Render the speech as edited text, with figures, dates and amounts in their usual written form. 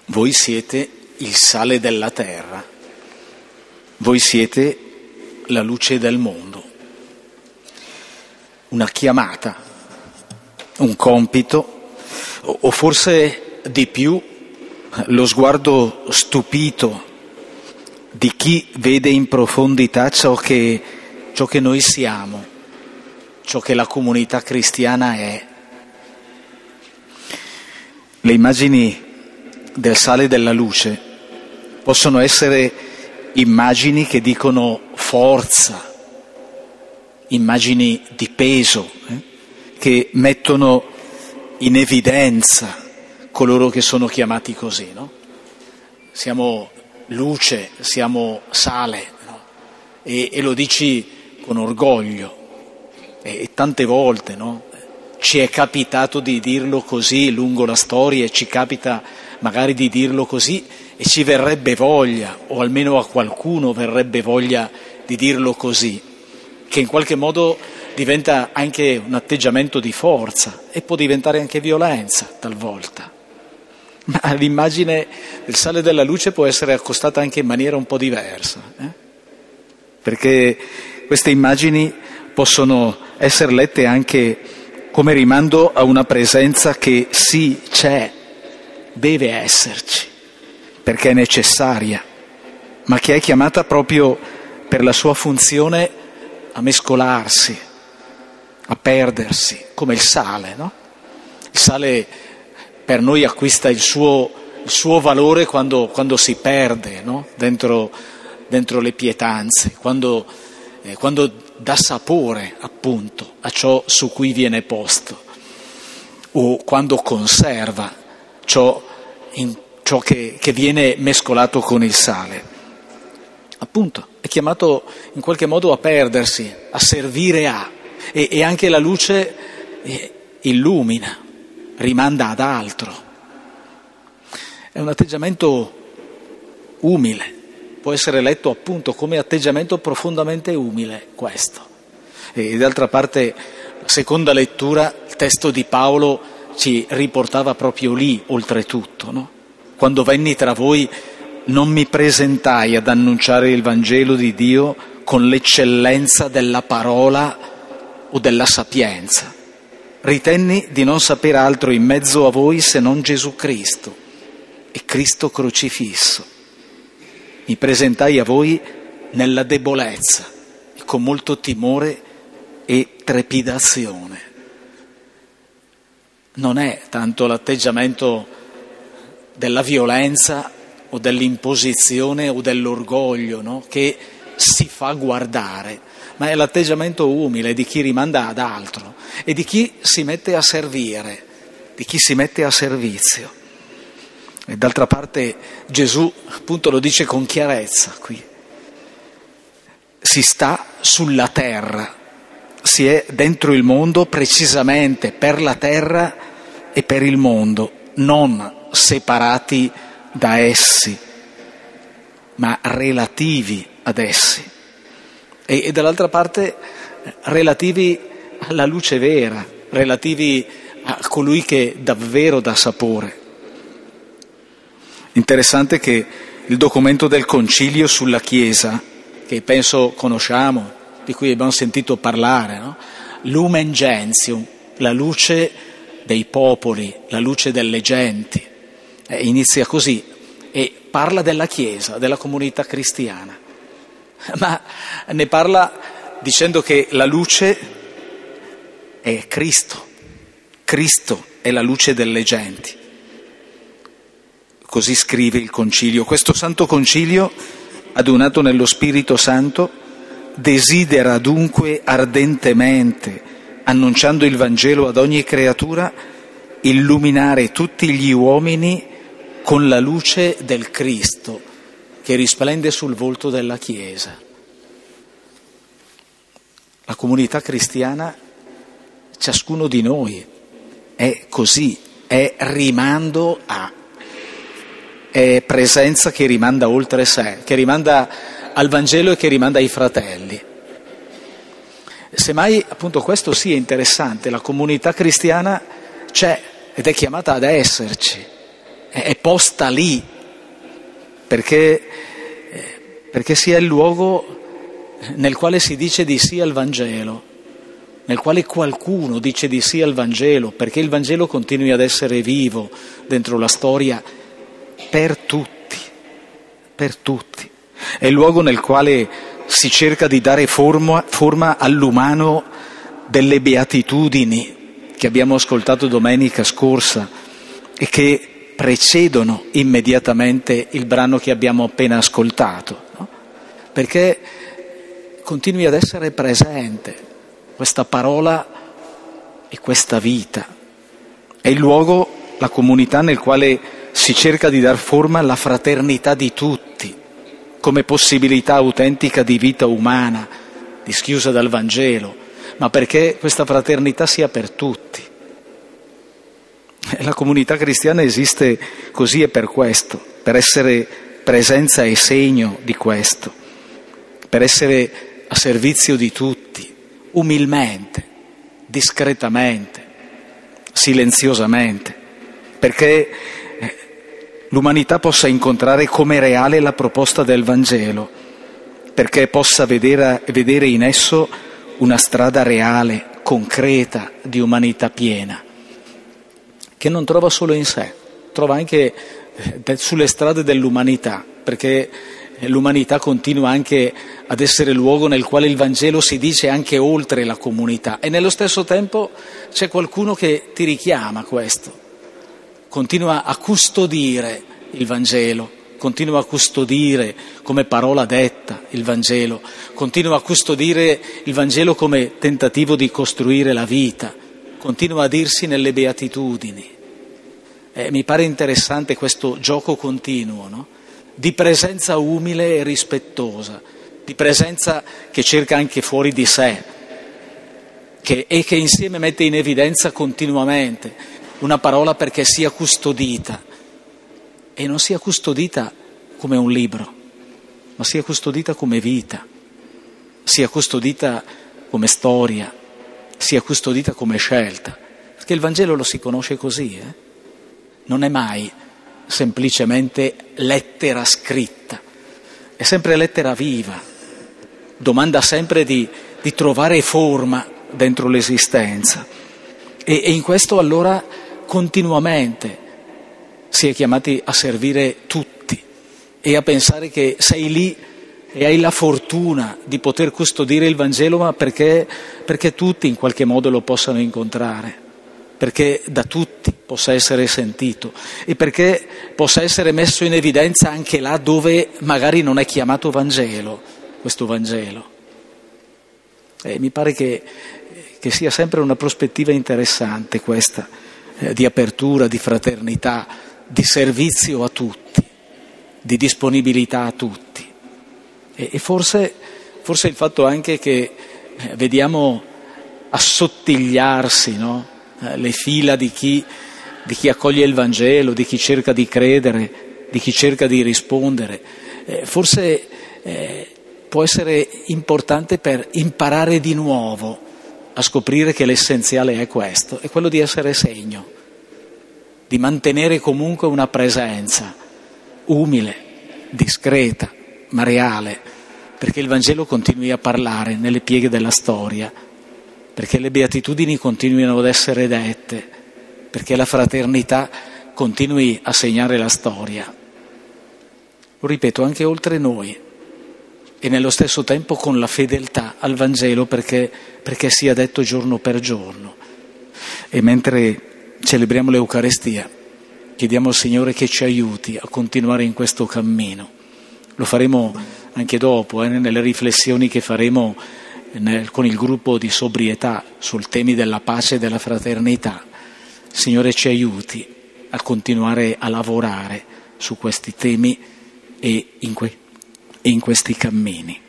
Voi siete il sale della terra, voi siete la luce del mondo. Una chiamata, un compito, o forse di più lo sguardo stupito di chi vede in profondità ciò che noi siamo, ciò che la comunità cristiana è. Le immagini del sale e della luce possono essere immagini che dicono forza, immagini di peso, che mettono in evidenza coloro che sono chiamati così, no? Siamo luce, siamo sale, no? E lo dici con orgoglio, e tante volte, no? Ci è capitato di dirlo così lungo la storia, e ci capita magari di dirlo così e ci verrebbe voglia, o almeno a qualcuno verrebbe voglia di dirlo così, che in qualche modo diventa anche un atteggiamento di forza e può diventare anche violenza talvolta. Ma l'immagine del sale e della luce può essere accostata anche in maniera un po' diversa, perché queste immagini possono essere lette anche come rimando a una presenza che sì, c'è, deve esserci, perché è necessaria, ma che è chiamata proprio per la sua funzione a mescolarsi, a perdersi, come il sale, no? Il sale per noi acquista il suo valore quando si perde, no? Dentro le pietanze, quando dà sapore appunto a ciò su cui viene posto, o quando conserva ciò che viene mescolato con il sale. Appunto, è chiamato in qualche modo a perdersi, a servire a, e anche la luce illumina, rimanda ad altro. È un atteggiamento umile, può essere letto appunto come atteggiamento profondamente umile questo. E d'altra parte, la seconda lettura, il testo di Paolo ci riportava proprio lì, oltretutto, no? Quando venni tra voi non mi presentai ad annunciare il Vangelo di Dio con l'eccellenza della parola o della sapienza. Ritenni di non sapere altro in mezzo a voi se non Gesù Cristo e Cristo crocifisso. Mi presentai a voi nella debolezza e con molto timore e trepidazione. Non è tanto l'atteggiamento della violenza o dell'imposizione o dell'orgoglio, no? Che si fa guardare, ma è l'atteggiamento umile di chi rimanda ad altro e di chi si mette a servire, di chi si mette a servizio. E d'altra parte Gesù appunto lo dice con chiarezza qui. Si sta sulla terra, si è dentro il mondo precisamente per la terra e per il mondo, non separati da essi, ma relativi ad essi. E dall'altra parte relativi alla luce vera, relativi a colui che davvero dà sapore. Interessante che il documento del Concilio sulla Chiesa, che penso conosciamo, di cui abbiamo sentito parlare, no? Lumen Gentium, la luce dei popoli, la luce delle genti, inizia così e parla della Chiesa, della comunità cristiana, ma ne parla dicendo che la luce è Cristo, Cristo è la luce delle genti. Così scrive il Concilio. Questo Santo Concilio, adunato nello Spirito Santo, desidera dunque ardentemente, annunciando il Vangelo ad ogni creatura, illuminare tutti gli uomini con la luce del Cristo che risplende sul volto della Chiesa. La comunità cristiana, ciascuno di noi, è così, è rimando a, è presenza che rimanda oltre sé, che rimanda al Vangelo e che rimanda ai fratelli. Semmai, appunto, questo sì è interessante, la comunità cristiana c'è ed è chiamata ad esserci, è posta lì, perché sia il luogo nel quale si dice di sì al Vangelo, nel quale qualcuno dice di sì al Vangelo, perché il Vangelo continui ad essere vivo dentro la storia per tutti, per tutti. È il luogo nel quale si cerca di dare forma all'umano delle beatitudini che abbiamo ascoltato domenica scorsa e che precedono immediatamente il brano che abbiamo appena ascoltato, no? Perché continui ad essere presente questa parola e questa vita. È il luogo, la comunità nel quale si cerca di dar forma alla fraternità di tutti, come possibilità autentica di vita umana, dischiusa dal Vangelo, ma perché questa fraternità sia per tutti. La comunità cristiana esiste così e per questo, per essere presenza e segno di questo, per essere a servizio di tutti, umilmente, discretamente, silenziosamente, perché l'umanità possa incontrare come reale la proposta del Vangelo, perché possa vedere in esso una strada reale, concreta, di umanità piena, che non trova solo in sé, trova anche sulle strade dell'umanità, perché l'umanità continua anche ad essere il luogo nel quale il Vangelo si dice anche oltre la comunità, e nello stesso tempo c'è qualcuno che ti richiama a questo, continua a custodire il Vangelo, continua a custodire come parola detta il Vangelo, continua a custodire il Vangelo come tentativo di costruire la vita, continua a dirsi nelle beatitudini. Mi pare interessante questo gioco continuo, no? Di presenza umile e rispettosa, di presenza che cerca anche fuori di sé, e che insieme mette in evidenza continuamente una parola perché sia custodita, e non sia custodita come un libro, ma sia custodita come vita, sia custodita come storia, sia custodita come scelta, perché il Vangelo lo si conosce così, non è mai semplicemente lettera scritta, è sempre lettera viva, domanda sempre di trovare forma dentro l'esistenza, e in questo allora continuamente si è chiamati a servire tutti e a pensare che sei lì e hai la fortuna di poter custodire il Vangelo, ma perché tutti in qualche modo lo possano incontrare, perché da tutti possa essere sentito e perché possa essere messo in evidenza anche là dove magari non è chiamato Vangelo, questo Vangelo. Mi pare che sia sempre una prospettiva interessante questa, di apertura, di fraternità, di servizio a tutti, di disponibilità a tutti. E forse il fatto anche che vediamo assottigliarsi, no? Le fila di chi accoglie il Vangelo, di chi cerca di credere, di chi cerca di rispondere, forse può essere importante per imparare di nuovo a scoprire che l'essenziale è questo, è quello di essere segno, di mantenere comunque una presenza umile, discreta, ma reale, perché il Vangelo continui a parlare nelle pieghe della storia, perché le beatitudini continuino ad essere dette, perché la fraternità continui a segnare la storia. Lo ripeto, anche oltre noi, e nello stesso tempo con la fedeltà al Vangelo, perché sia detto giorno per giorno. E mentre celebriamo l'Eucarestia, chiediamo al Signore che ci aiuti a continuare in questo cammino. Lo faremo anche dopo, nelle riflessioni che faremo con il gruppo di sobrietà sul temi della pace e della fraternità. Il Signore ci aiuti a continuare a lavorare su questi temi e in questi cammini.